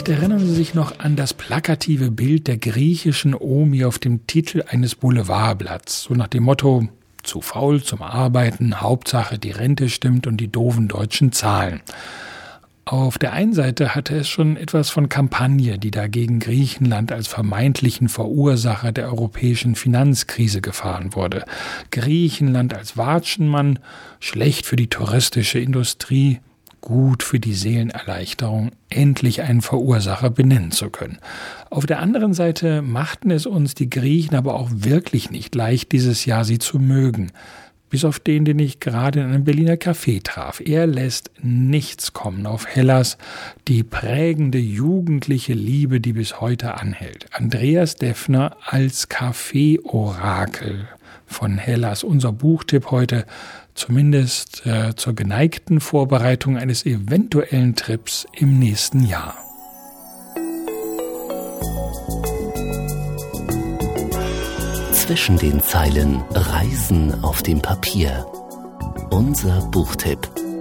Vielleicht erinnern Sie sich noch an das plakative Bild der griechischen Omi auf dem Titel eines Boulevardblatts, so nach dem Motto: zu faul zum Arbeiten, Hauptsache die Rente stimmt und die doofen deutschen Zahlen. Auf der einen Seite hatte es schon etwas von Kampagne, die dagegen Griechenland als vermeintlichen Verursacher der europäischen Finanzkrise gefahren wurde. Griechenland als Watschenmann, schlecht für die touristische Industrie, gut für die Seelenerleichterung, endlich einen Verursacher benennen zu können. Auf der anderen Seite machten es uns die Griechen aber auch wirklich nicht leicht, dieses Jahr sie zu mögen. Bis auf den ich gerade in einem Berliner Café traf. Er lässt nichts kommen auf Hellas, die prägende jugendliche Liebe, die bis heute anhält. Andreas Deffner als Kaffee-Orakel von Hellas. Unser Buchtipp heute, zumindest zur geneigten Vorbereitung eines eventuellen Trips im nächsten Jahr. Zwischen den Zeilen Reisen auf dem Papier. Unser Buchtipp.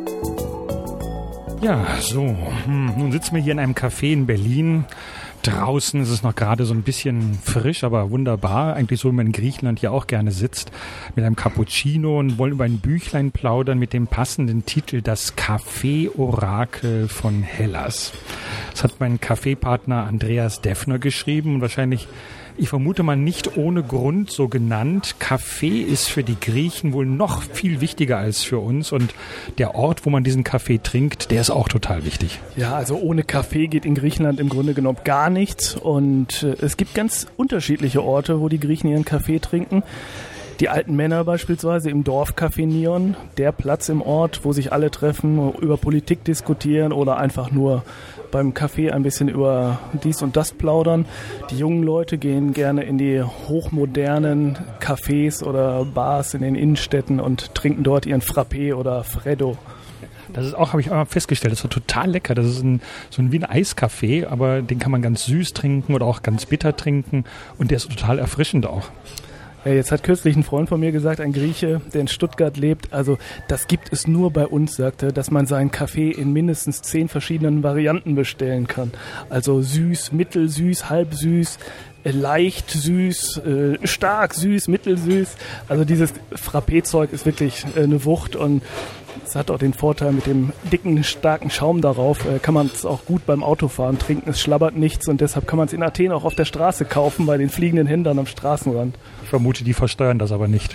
Ja, so. Nun sitzen wir hier in einem Café in Berlin. Draußen ist es noch gerade so ein bisschen frisch, aber wunderbar. Eigentlich so, wie man in Griechenland hier auch gerne sitzt. Mit einem Cappuccino und wollen über ein Büchlein plaudern mit dem passenden Titel Das Kaffee-Orakel von Hellas. Das hat mein Kaffeepartner Andreas Deffner geschrieben und wahrscheinlich, ich vermute mal nicht ohne Grund so genannt. Kaffee ist für die Griechen wohl noch viel wichtiger als für uns und der Ort, wo man diesen Kaffee trinkt, der ist auch total wichtig. Ja, also ohne Kaffee geht in Griechenland im Grunde genommen gar nichts und es gibt ganz unterschiedliche Orte, wo die Griechen ihren Kaffee trinken. Die alten Männer beispielsweise im Dorfcafé Nion, der Platz im Ort, wo sich alle treffen, über Politik diskutieren oder einfach nur beim Kaffee ein bisschen über dies und das plaudern. Die jungen Leute gehen gerne in die hochmodernen Cafés oder Bars in den Innenstädten und trinken dort ihren Frappé oder Freddo. Das ist auch, habe ich auch mal festgestellt, das ist total lecker. Das ist wie ein Eiskaffee, aber den kann man ganz süß trinken oder auch ganz bitter trinken und der ist total erfrischend auch. Ja, jetzt hat kürzlich ein Freund von mir gesagt, ein Grieche, der in Stuttgart lebt, also das gibt es nur bei uns, sagt er, dass man seinen Kaffee in mindestens 10 verschiedenen Varianten bestellen kann. Also süß, mittelsüß, halbsüß, leicht süß, stark süß, mittelsüß. Also dieses Frappé-Zeug ist wirklich eine Wucht und es hat auch den Vorteil mit dem dicken, starken Schaum darauf, kann man es auch gut beim Autofahren trinken. Es schlabbert nichts und deshalb kann man es in Athen auch auf der Straße kaufen, bei den fliegenden Händlern am Straßenrand. Ich vermute, die versteuern das aber nicht.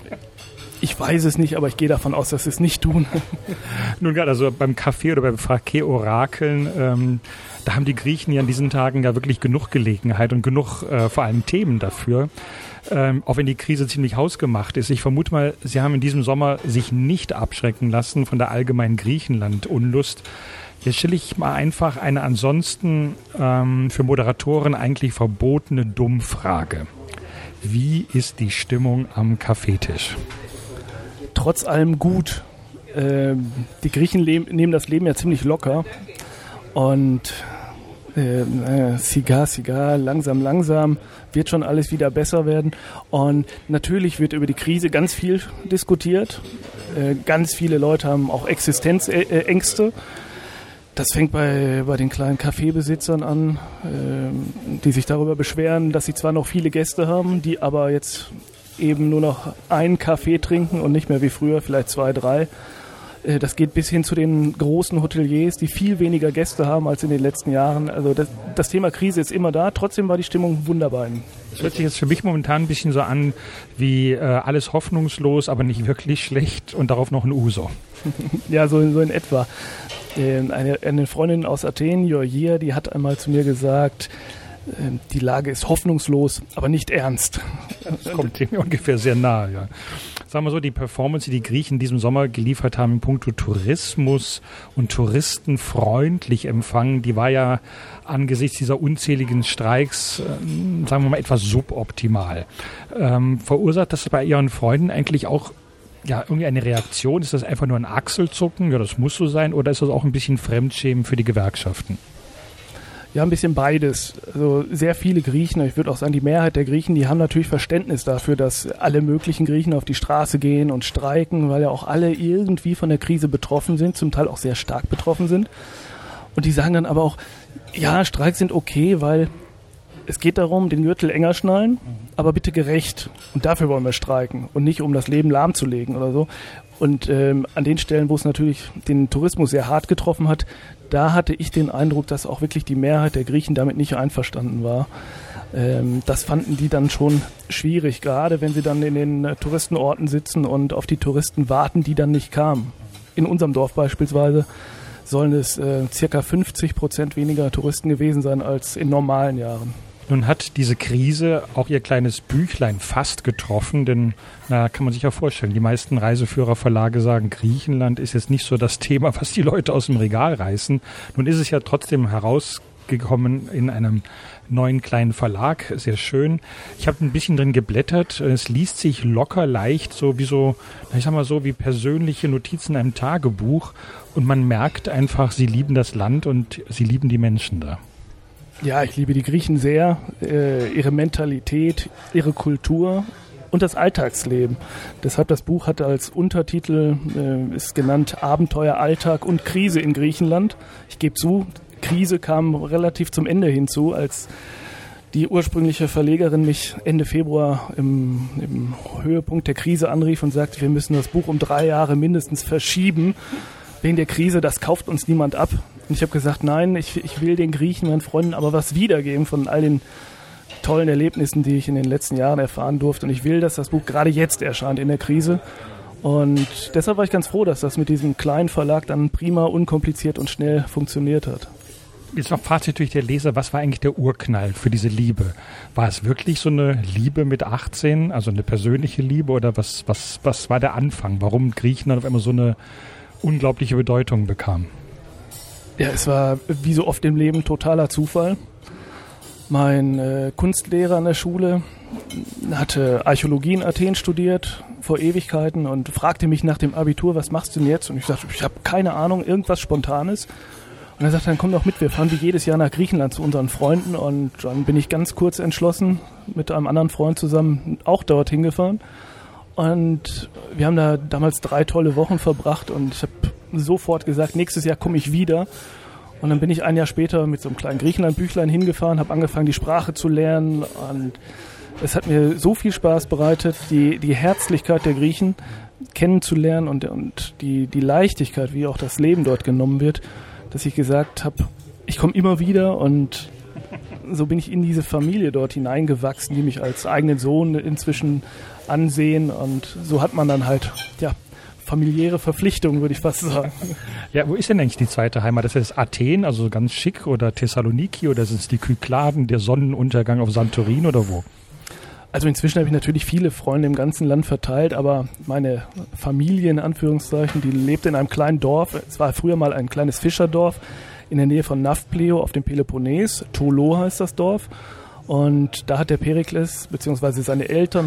Ich weiß es nicht, aber ich gehe davon aus, dass sie es nicht tun. Nun gerade, also beim Kaffee oder beim Frappé-Orakeln, da haben die Griechen ja in diesen Tagen ja wirklich genug Gelegenheit und genug vor allem Themen dafür. Auch wenn die Krise ziemlich hausgemacht ist. Ich vermute mal, Sie haben in diesem Sommer sich nicht abschrecken lassen von der allgemeinen Griechenland-Unlust. Jetzt stelle ich mal einfach eine ansonsten für Moderatoren eigentlich verbotene Dummfrage. Wie ist die Stimmung am Kaffeetisch? Trotz allem gut. Die Griechen nehmen das Leben ja ziemlich locker und Sigar, langsam wird schon alles wieder besser werden. Und natürlich wird über die Krise ganz viel diskutiert. Ganz viele Leute haben auch Existenzängste. Das fängt bei den kleinen Kaffeebesitzern an, die sich darüber beschweren, dass sie zwar noch viele Gäste haben, die aber jetzt eben nur noch einen Kaffee trinken und nicht mehr wie früher, vielleicht 2, 3. Das geht bis hin zu den großen Hoteliers, die viel weniger Gäste haben als in den letzten Jahren. Also das Thema Krise ist immer da. Trotzdem war die Stimmung wunderbar. Das hört sich jetzt für mich momentan ein bisschen so an wie alles hoffnungslos, aber nicht wirklich schlecht und darauf noch ein Uso. Ja, so in etwa. Eine Freundin aus Athen, Georgia, die hat einmal zu mir gesagt, die Lage ist hoffnungslos, aber nicht ernst. Das kommt dem ungefähr sehr nahe, ja. Sagen wir so, die Performance, die die Griechen in diesem Sommer geliefert haben in puncto Tourismus und touristenfreundlich empfangen, die war ja angesichts dieser unzähligen Streiks, sagen wir mal, etwas suboptimal. Verursacht das bei Ihren Freunden eigentlich auch irgendwie eine Reaktion? Ist das einfach nur ein Achselzucken? Ja, das muss so sein. Oder ist das auch ein bisschen Fremdschämen für die Gewerkschaften? Ja, ein bisschen beides. Also sehr viele Griechen, ich würde auch sagen, die Mehrheit der Griechen, die haben natürlich Verständnis dafür, dass alle möglichen Griechen auf die Straße gehen und streiken, weil ja auch alle irgendwie von der Krise betroffen sind, zum Teil auch sehr stark betroffen sind. Und die sagen dann aber auch, ja, Streiks sind okay, weil es geht darum, den Gürtel enger schnallen, aber bitte gerecht. Und dafür wollen wir streiken und nicht, um das Leben lahmzulegen oder so. Und an den Stellen, wo es natürlich den Tourismus sehr hart getroffen hat, da hatte ich den Eindruck, dass auch wirklich die Mehrheit der Griechen damit nicht einverstanden war. Das fanden die dann schon schwierig, gerade wenn sie dann in den Touristenorten sitzen und auf die Touristen warten, die dann nicht kamen. In unserem Dorf beispielsweise sollen es circa 50% weniger Touristen gewesen sein als in normalen Jahren. Nun hat diese Krise auch ihr kleines Büchlein fast getroffen, denn na, kann man sich ja vorstellen, die meisten Reiseführerverlage sagen, Griechenland ist jetzt nicht so das Thema, was die Leute aus dem Regal reißen. Nun ist es ja trotzdem herausgekommen in einem neuen kleinen Verlag, sehr schön. Ich habe ein bisschen drin geblättert, es liest sich locker leicht, so wie so, ich sag mal so, wie persönliche Notizen in einem Tagebuch und man merkt einfach, sie lieben das Land und sie lieben die Menschen da. Ja, ich liebe die Griechen sehr, ihre Mentalität, ihre Kultur und das Alltagsleben. Deshalb das Buch hat als Untertitel, ist genannt Abenteuer, Alltag und Krise in Griechenland. Ich gebe zu, Krise kam relativ zum Ende hinzu, als die ursprüngliche Verlegerin mich Ende Februar im Höhepunkt der Krise anrief und sagte, wir müssen das Buch um 3 Jahre mindestens verschieben. Wegen der Krise, das kauft uns niemand ab. Und ich habe gesagt, nein, ich will den Griechen, meinen Freunden, aber was wiedergeben von all den tollen Erlebnissen, die ich in den letzten Jahren erfahren durfte. Und ich will, dass das Buch gerade jetzt erscheint in der Krise. Und deshalb war ich ganz froh, dass das mit diesem kleinen Verlag dann prima, unkompliziert und schnell funktioniert hat. Jetzt noch Fazit durch der Leser, was war eigentlich der Urknall für diese Liebe? War es wirklich so eine Liebe mit 18, also eine persönliche Liebe oder was war der Anfang? Warum Griechenland auf einmal so eine unglaubliche Bedeutung bekam? Ja, es war wie so oft im Leben totaler Zufall. Mein Kunstlehrer an der Schule hatte Archäologie in Athen studiert vor Ewigkeiten und fragte mich nach dem Abitur, was machst du denn jetzt? Und ich sagte, ich habe keine Ahnung, irgendwas Spontanes. Und er sagte, dann komm doch mit, wir fahren wie jedes Jahr nach Griechenland zu unseren Freunden. Und dann bin ich ganz kurz entschlossen mit einem anderen Freund zusammen auch dorthin gefahren. Und wir haben da damals 3 tolle Wochen verbracht und ich habe sofort gesagt, nächstes Jahr komme ich wieder. Und dann bin ich ein Jahr später mit so einem kleinen Griechenland-Büchlein hingefahren, habe angefangen, die Sprache zu lernen. Und es hat mir so viel Spaß bereitet, die Herzlichkeit der Griechen kennenzulernen und die Leichtigkeit, wie auch das Leben dort genommen wird, dass ich gesagt habe, ich komme immer wieder und so bin ich in diese Familie dort hineingewachsen, die mich als eigenen Sohn inzwischen ansehen und so hat man dann halt, ja, familiäre Verpflichtungen, würde ich fast sagen. Ja, wo ist denn eigentlich die zweite Heimat? Das ist Athen, also ganz schick, oder Thessaloniki, oder sind es die Kykladen, der Sonnenuntergang auf Santorin oder wo? Also inzwischen habe ich natürlich viele Freunde im ganzen Land verteilt, aber meine Familie, in Anführungszeichen, die lebte in einem kleinen Dorf. Es war früher mal ein kleines Fischerdorf in der Nähe von Nafplio auf dem Peloponnes. Tolo heißt das Dorf. Und da hat der Perikles bzw. seine Eltern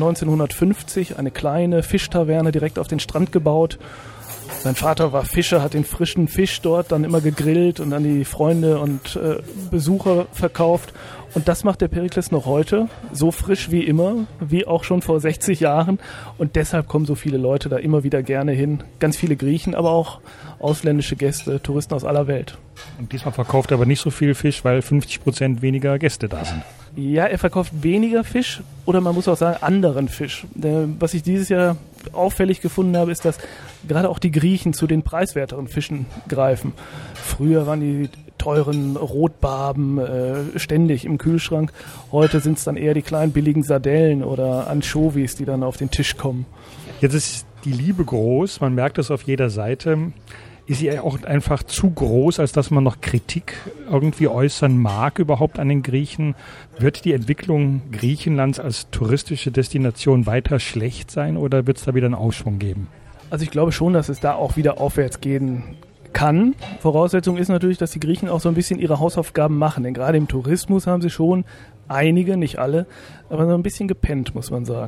1950 eine kleine Fischtaverne direkt auf den Strand gebaut. Sein Vater war Fischer, hat den frischen Fisch dort dann immer gegrillt und an die Freunde und Besucher verkauft. Und das macht der Perikles noch heute, so frisch wie immer, wie auch schon vor 60 Jahren. Und deshalb kommen so viele Leute da immer wieder gerne hin. Ganz viele Griechen, aber auch ausländische Gäste, Touristen aus aller Welt. Und diesmal verkauft er aber nicht so viel Fisch, weil 50% weniger Gäste da sind. Ja, er verkauft weniger Fisch oder man muss auch sagen, anderen Fisch. Was ich dieses Jahr auffällig gefunden habe, ist, dass gerade auch die Griechen zu den preiswerteren Fischen greifen. Früher waren die teuren Rotbarben ständig im Kühlschrank. Heute sind es dann eher die kleinen billigen Sardellen oder Anchovies, die dann auf den Tisch kommen. Jetzt ist die Liebe groß, man merkt es auf jeder Seite. Ist sie auch einfach zu groß, als dass man noch Kritik irgendwie äußern mag überhaupt an den Griechen? Wird die Entwicklung Griechenlands als touristische Destination weiter schlecht sein oder wird es da wieder einen Aufschwung geben? Also ich glaube schon, dass es da auch wieder aufwärts gehen kann. Voraussetzung ist natürlich, dass die Griechen auch so ein bisschen ihre Hausaufgaben machen. Denn gerade im Tourismus haben sie schon einige, nicht alle, aber so ein bisschen gepennt, muss man sagen.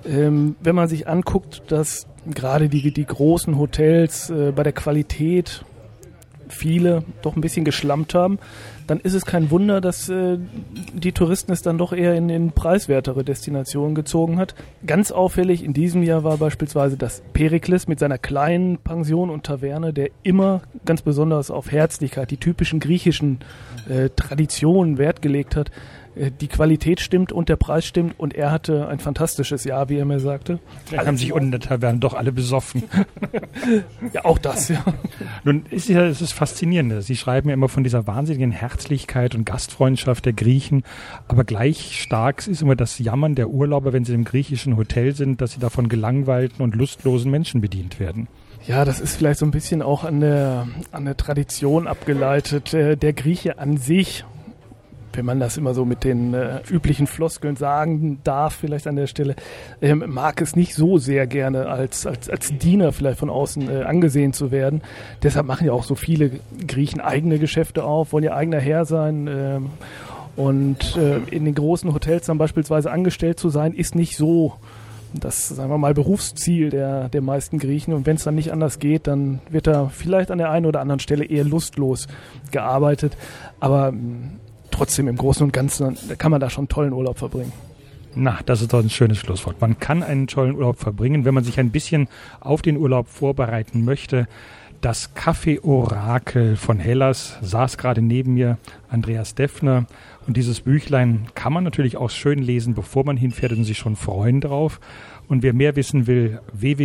Wenn man sich anguckt, dass gerade die großen Hotels bei der Qualität viele doch ein bisschen geschlampt haben, dann ist es kein Wunder, dass die Touristen es dann doch eher in preiswertere Destinationen gezogen hat. Ganz auffällig in diesem Jahr war beispielsweise das Perikles mit seiner kleinen Pension und Taverne, der immer ganz besonders auf Herzlichkeit, die typischen griechischen Traditionen Wert gelegt hat. Die Qualität stimmt und der Preis stimmt und er hatte ein fantastisches Jahr, wie er mir sagte. Alle haben sich unten in der Taverne doch alle besoffen. Ja, auch das, ja. Nun es ist faszinierend. Sie schreiben ja immer von dieser wahnsinnigen Herzlichkeit und Gastfreundschaft der Griechen, aber gleich stark ist immer das Jammern der Urlauber, wenn sie im griechischen Hotel sind, dass sie da von gelangweilten und lustlosen Menschen bedient werden. Ja, das ist vielleicht so ein bisschen auch an der Tradition abgeleitet. Der Grieche an sich, wenn man das immer so mit den üblichen Floskeln sagen darf, vielleicht an der Stelle, mag es nicht so sehr gerne als Diener vielleicht von außen angesehen zu werden. Deshalb machen ja auch so viele Griechen eigene Geschäfte auf, wollen ja eigener Herr sein. Und in den großen Hotels dann beispielsweise angestellt zu sein, ist nicht so das, sagen wir mal, Berufsziel der meisten Griechen. Und wenn es dann nicht anders geht, dann wird da vielleicht an der einen oder anderen Stelle eher lustlos gearbeitet. Aber trotzdem im Großen und Ganzen kann man da schon einen tollen Urlaub verbringen. Na, das ist doch ein schönes Schlusswort. Man kann einen tollen Urlaub verbringen, wenn man sich ein bisschen auf den Urlaub vorbereiten möchte. Das Kaffee-Orakel von Hellas saß gerade neben mir, Andreas Deffner. Und dieses Büchlein kann man natürlich auch schön lesen, bevor man hinfährt und sich schon freuen drauf. Und wer mehr wissen will,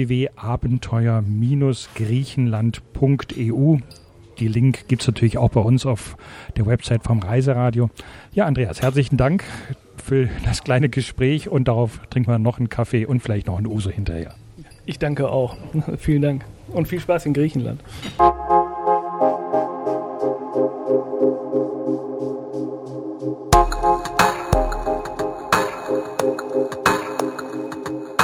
www.abenteuer-griechenland.eu. Die Link gibt es natürlich auch bei uns auf der Website vom Reiseradio. Ja, Andreas, herzlichen Dank für das kleine Gespräch und darauf trinken wir noch einen Kaffee und vielleicht noch einen Uso hinterher. Ich danke auch. Vielen Dank und viel Spaß in Griechenland.